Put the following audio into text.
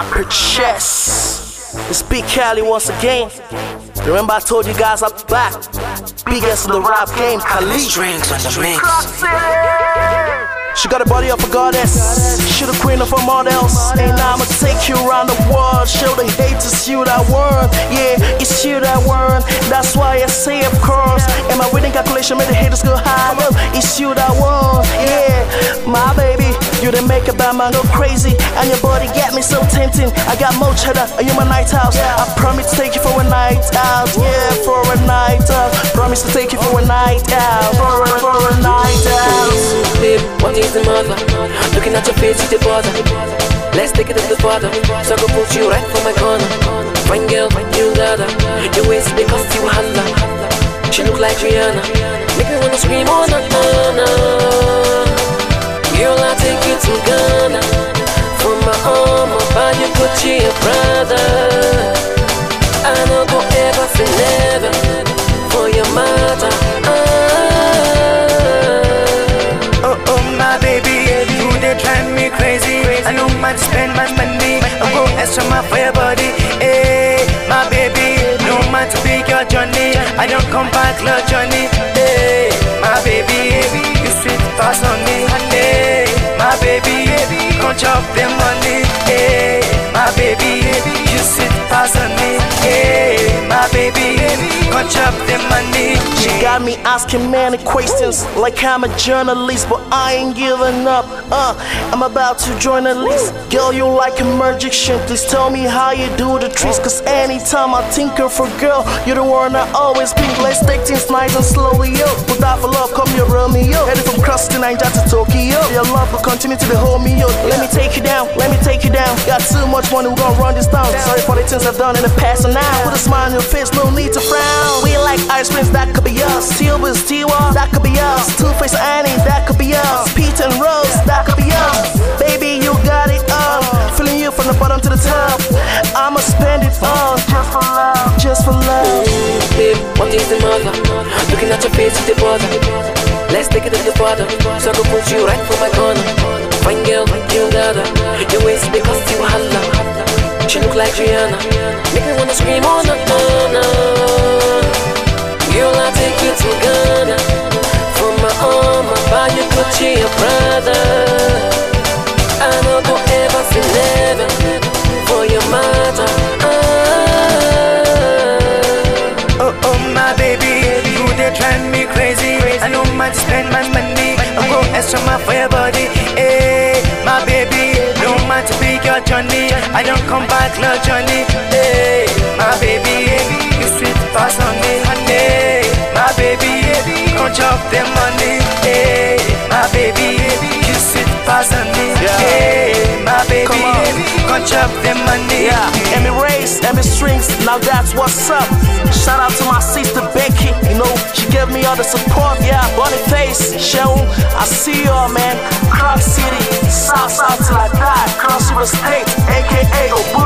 Purchase. It's Big Cali once again. Remember I told you guys I'm back. Biggest in the rap game, Khalid. Strings on the mix. She got a body of a goddess. She the queen of her models. And I'ma take you around the world. Show the haters you that word. Yeah, it's you that word. That's why I say of course. And my winning calculation made the haters go high up. It's you that word. Yeah, my baby. You done make a bad man go crazy. And your body get me so tempting. I got more cheddar and you my night house. I promise to take you for a night out. Yeah, for a night out. Promise to take you for a night out. For a night out. Babe, what is the matter? Looking at your face, it's the bother. Let's take it to the father. So I go put you right for my corner. Fine girl, you got her. Your waist because you holla. She look like Rihanna. Make me wanna scream, oh na na na. Girl, I'll take you to Ghana. For my home, I'll buy you Gucci and Prada. I don't go ever say never for your mother. My baby, you they drive me crazy. I know man spend my money. I go extra my for your body. Hey, my baby, no man to pick your journey. I don't come back, love Johnny. Hey, my baby, you sweet pass on me. Hey, my baby, come chop the money. Hey, my baby, you sweet pass on me. Hey, my baby, come chop the money. She got me asking many questions like I'm a journalist, but I ain't giving up. I'm about to join the list. Girl, you like a magician. Please tell me how you do the tricks. Cause anytime I think of a girl, you're the one I always pick. Let's take things nice and slowly, yo. Put that for love, come here, run me, yo. Headed from cross to Niger to Tokyo. Your love will continue to be hold me, yo. Let me take you down, let me take you down. Got too much money, we gon' run this down. Sorry for the things I've done in the past and now. Put a smile on your face, no need to frown. We like ice creams, that could be us. Silver, Stewart, that could be us. Two-Face Annie, that could be us. Pete and Rose, that could be us. Baby, you got it all. Feeling you from the bottom to the top. I'ma spend it all just for love, just for love. Babe, what is the matter? Looking at your face, it's the bother. Let's take it to the father. So I go put you right for my corner. Fine girl, you got her. Your waist because you holla. She look like Rihanna. Make me wanna scream, oh na na na. Girl, I'll take you to Ghana. For my home, I'll buy you Gucci and Prada. I don't go ever say never for your mother. Oh, my baby, you they drive me crazy. I know man spend my money. I go extra my for your body. Hey, my baby, no man to pick your journey. I don't come back, love Johnny. Hey, my baby, you sweet pass on me. Hey, my baby, come chop the money. Hey, my baby, you sweet pass on me. Hey, my baby, come chop the money. Yeah, Emmy Race, Emmy Strings, now that's what's up. Shout out to my sister Becky, you know, she gave me all the support. Yeah, Boniface, Sheldon, I see y'all, man. Cross City, South till I die. Cross River State, aka Obu.